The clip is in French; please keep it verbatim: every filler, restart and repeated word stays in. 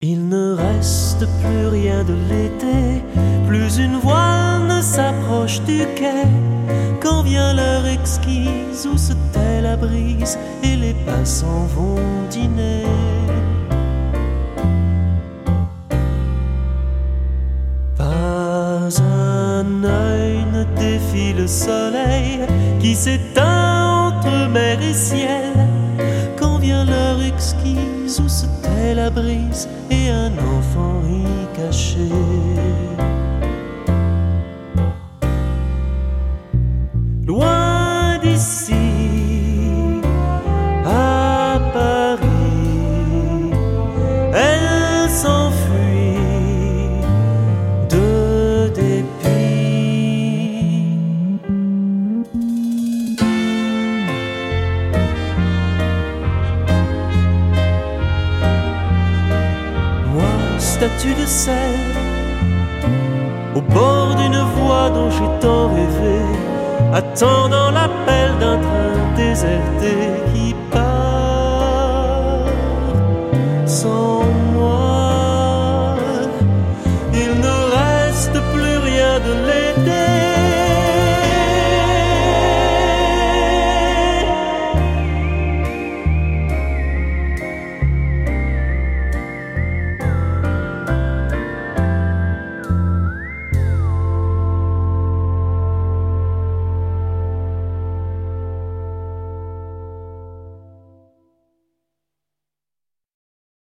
Il ne reste plus rien de l'été, plus une voile ne s'approche du quai. Quand vient l'heure exquise où se tait la brise et les passants vont dîner. Pas un œil ne défie le soleil qui s'éteint entre mer et ciel. Quand vient l'heure exquise où se tait la brise et un enfant y caché. Loin d'ici, à Paris, elle s'enfuit de dépit. Moi, statue de sel, au bord d'une voie dont j'ai tant rêvé, attendant l'appel d'un train déserté qui part.